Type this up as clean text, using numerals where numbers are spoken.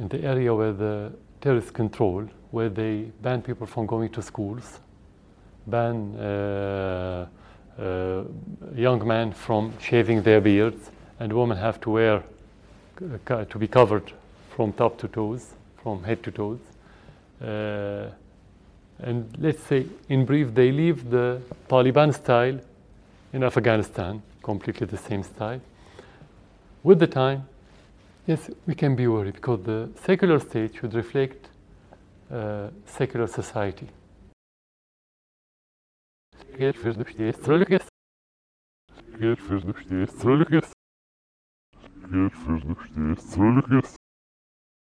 the area where the terrorists control, where they ban people from going to schools, ban young men from shaving their beards, and women have to wear to be covered from top to toes, from head to toes. And let's say, in brief, they leave the Taliban style in Afghanistan, completely the same style. With the time, yes, we can be worried because the secular state should reflect secular society.